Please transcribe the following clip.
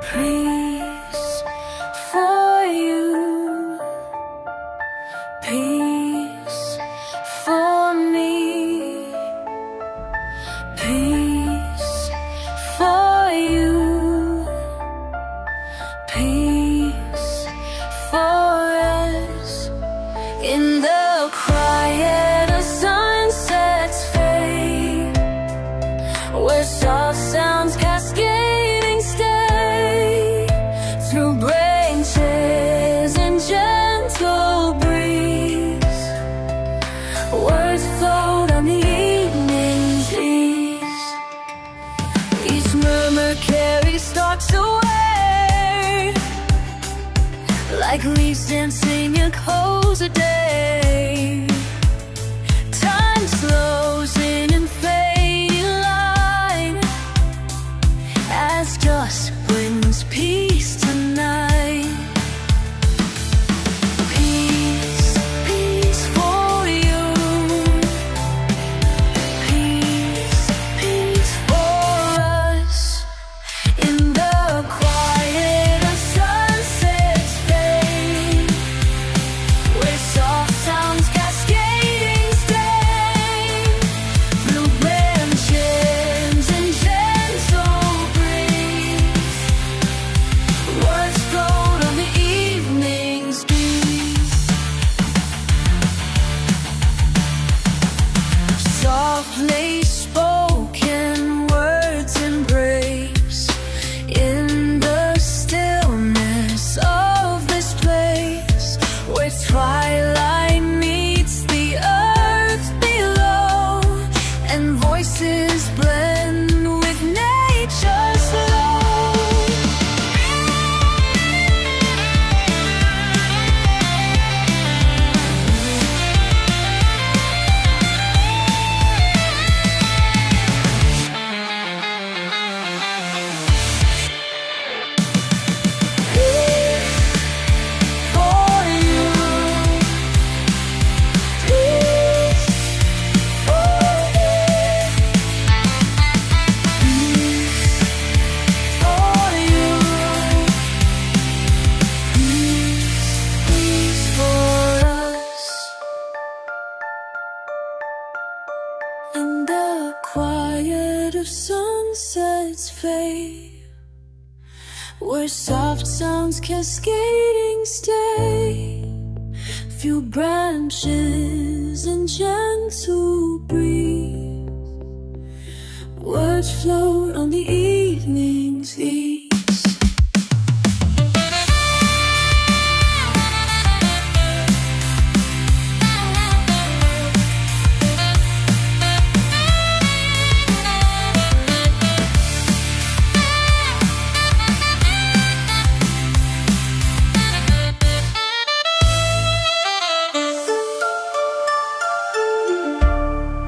Peace for you, peace for me, peace for you, peace for us. In the quiet of sunsets fade, where soft sounds cascading stay through branches and gentle breeze, words float on the evening breeze. Each murmur carries thoughts away, like leaves dancing in cozy day. Time slows in and fading line as dusk brings peace tonight. Peace, peace for you, peace, peace for us. In the quiet of sunsets fade, where soft sounds cascading stay through branches and gentle breeze, words float on the evening's breeze. Softly spoken words embrace in the stillness of this place, where twilight meets the earth below, and voices blend with nature's flow. For you, peace for you, peace for you, peace for us. In the quiet of sunsets fade, where soft sounds cascading stay through branches and gentle breeze, words float on the evening's